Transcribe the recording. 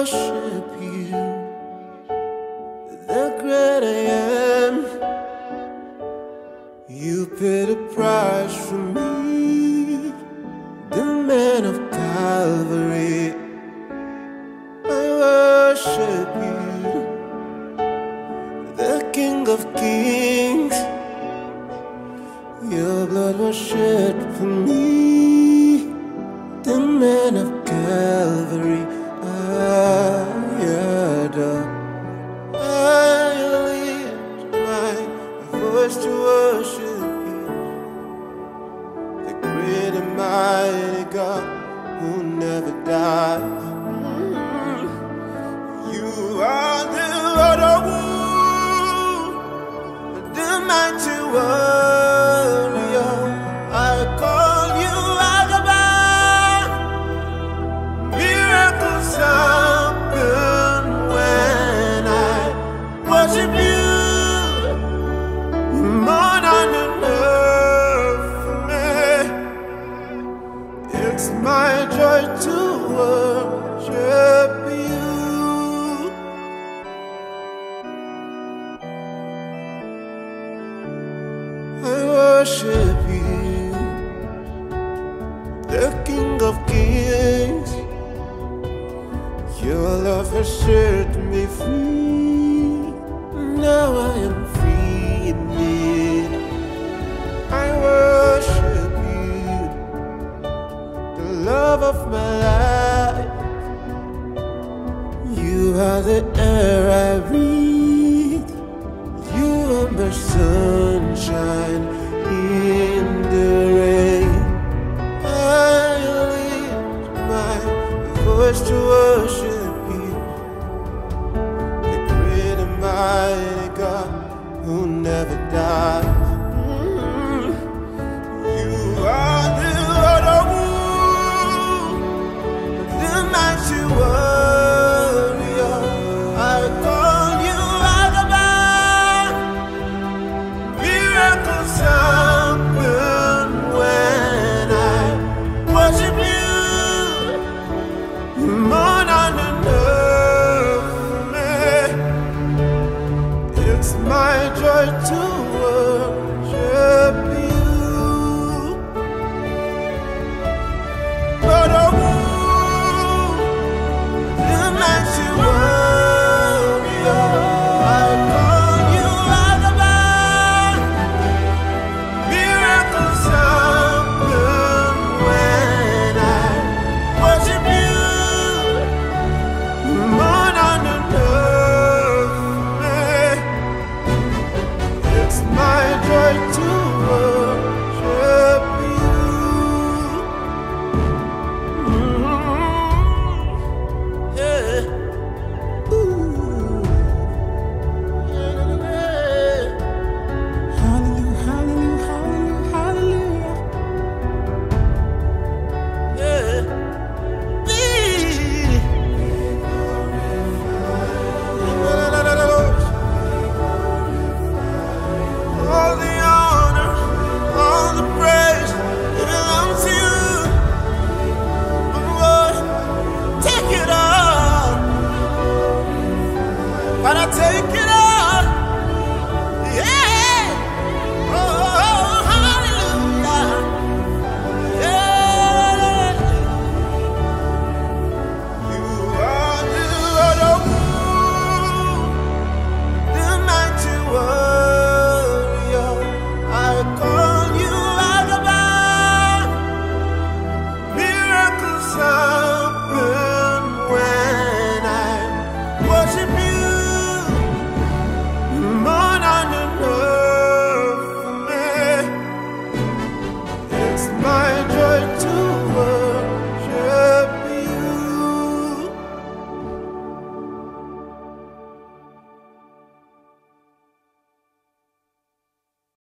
worship you, the great I am. You paid a price for me, the man of Calvary. I worship you, the King of Kings. Your blood was shed for me, the man of Calvary. I adore. I lift my voice to worship you, the great and mighty God who never dies. You are the Lord of war, the mighty warrior. I call you Agaba. Miracles happen when I worship you. You're more than enough for me. It's my joy to worship you. I worship you, the King of Kings. Your love has set me free. Now I am free indeed. I worship you, the love of my life. You are the air I breathe. You are my sunshine in the rain. I lift my voice to worship you, the great and mighty God who never dies.